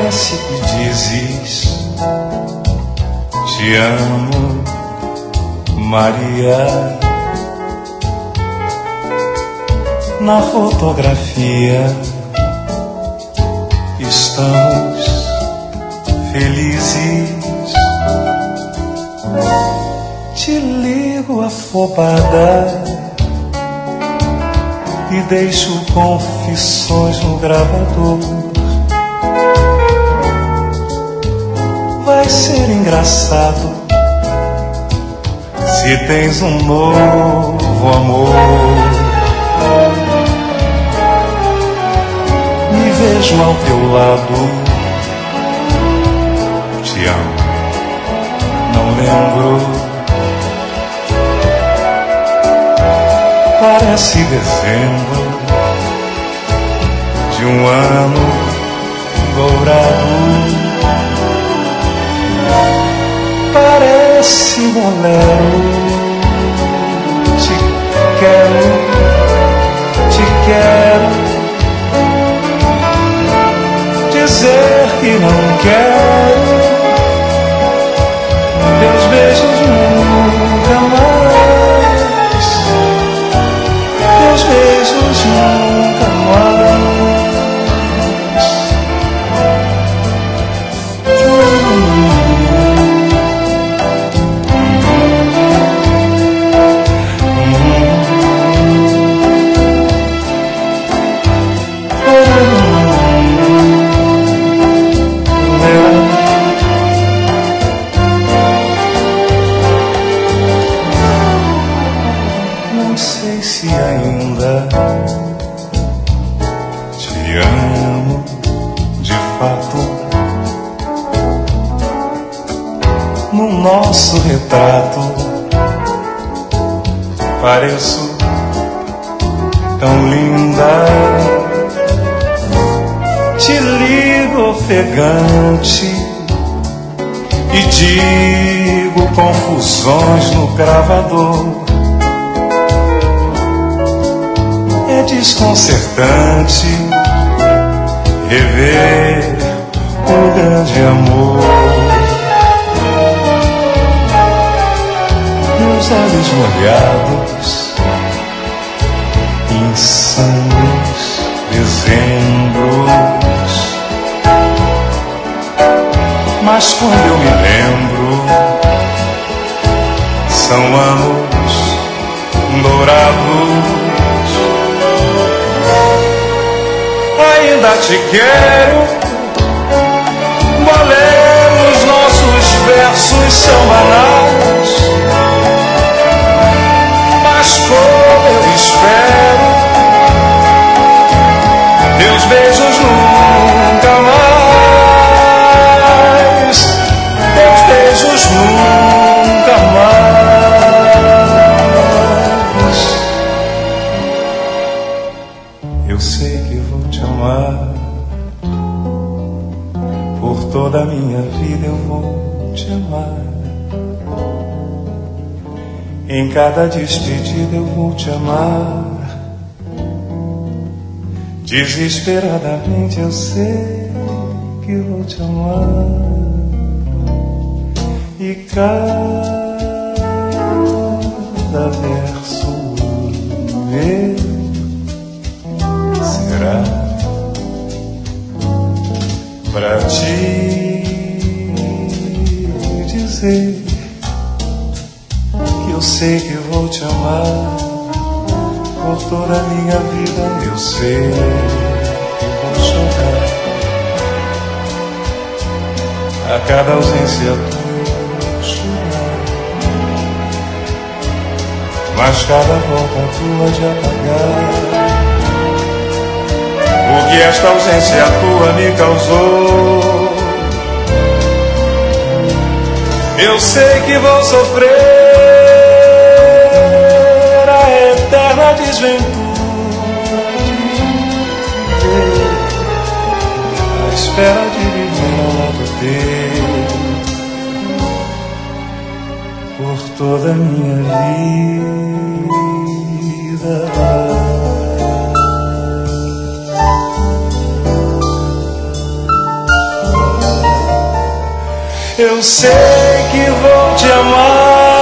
Parece que dizes te amo, Maria. Na fotografia estamos felizes. Te ligo afobada e deixo confissões no gravador. Vai ser engraçado se tens um novo amor. Me vejo ao teu lado, te amo, não lembro. Parece dezembro de um ano dourado. Parece bolero. Te quero dizer que não quero teus beijos nunca mais, teus beijos nunca mais. Nosso retrato, pareço tão linda. Te ligo ofegante e digo confusões no gravador. É desconcertante rever um grande amor. Meus olhos molhados, insanos dezembros. Mas quando eu me lembro, são anos dourados. Ainda te quero, boleros, nossos versos são banais. Mas como eu espero teus beijos nunca mais, teus beijos nunca mais. Eu sei que vou te amar, por toda a minha vida eu vou te amar. Em cada despedida eu vou te amar. Desesperadamente eu sei que vou te amar. E cada verso meu será pra te dizer. Eu sei que vou te amar por toda a minha vida. Eu sei que vou chorar a cada ausência tua, chorar. Mas cada volta tua de apagar o que esta ausência tua me causou. Eu sei que vou sofrer eterna desventude, à espera de viver ao lado teu por toda a minha vida. Eu sei que vou te amar.